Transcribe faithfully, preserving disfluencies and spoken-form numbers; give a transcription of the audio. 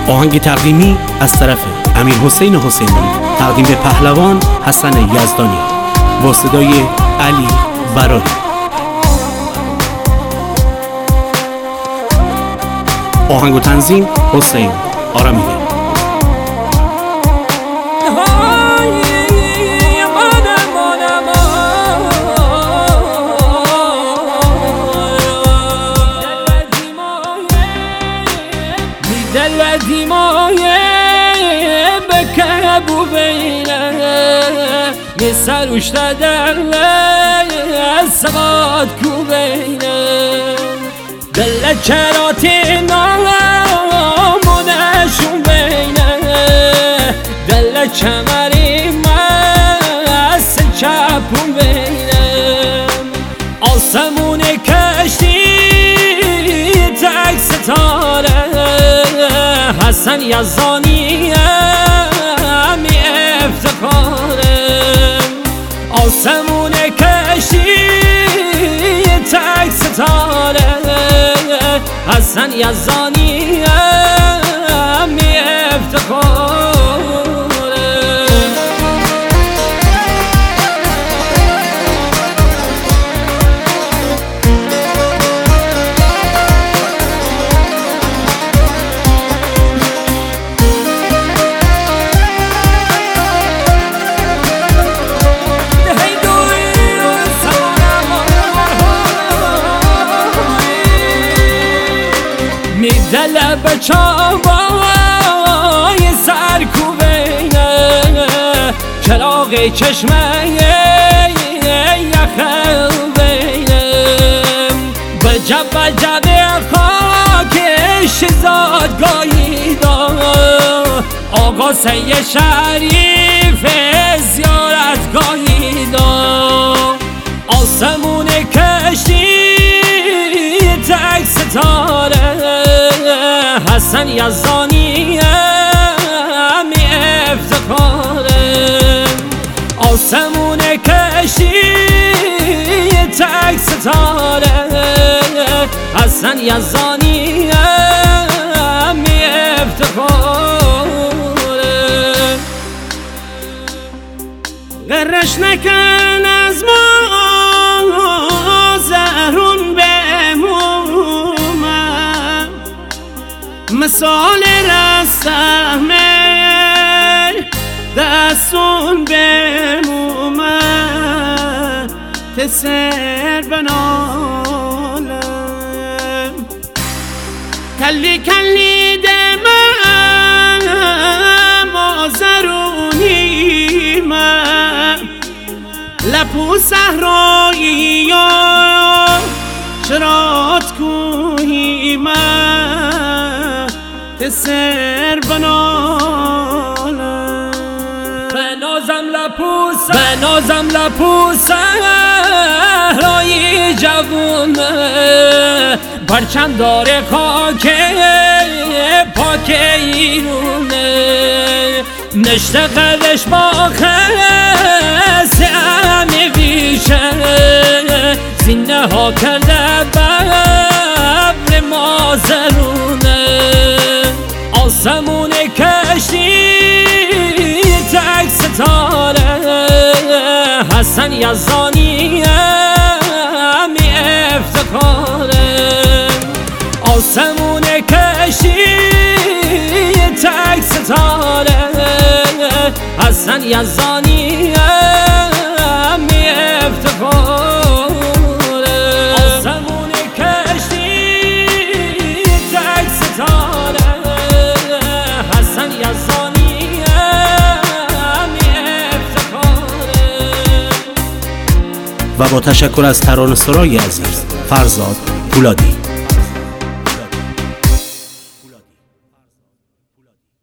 آهنگ تقدیمی از طرف امیر حسین حسینی، تقدیم به پهلوان حسن یزدانی با صدای علی براری. آهنگ و تنظیم حسین آرامیده. دل دیمایه بکبو بینه می سروش در سواد کو بینه دل چراتی نامونشون بینه دل چمری مست چپون بینه آسمون کشتی تک ستاره حسن یزدانی می افتخاره آسمون کشتی تک ستاره حسن یزدانی می افتخاره. دل بچاوای سرکو بینه چراغ چشمه یخل بینه به جب جب خاکش زادگاهی دار آقا سی شریف زیارتگاهی دار آسمون کشتی تک ستاره حسن یزدانی می افتخاره آسمون کشتی تک ستاره حسن یزدانی می افتخاره. غرش نکن از ما زهرون بمومم مثال رسمه دستون بمومم تسر بنالم کلی کلی دمم آزرونی من لپو صحرایی یا شرات کوهی من تسر بنالم بنازم لپو بنازم لپو صحرایی جوونه پرچم داره خاک پاک ایرونه نشته قدش با خسته امی بیشه زینه ها کرده ببر مازرونه آسمون کشتی تک ستاره حسن یزدانی می افتخاره آسمون کشتی تک ستاره حسن یزدانی می افتخاره آسمون کشتی تک ستاره حسن یزدانی می افتخاره. و با تشکر از ترانه‌سرای عزیز فرزاد پولادی.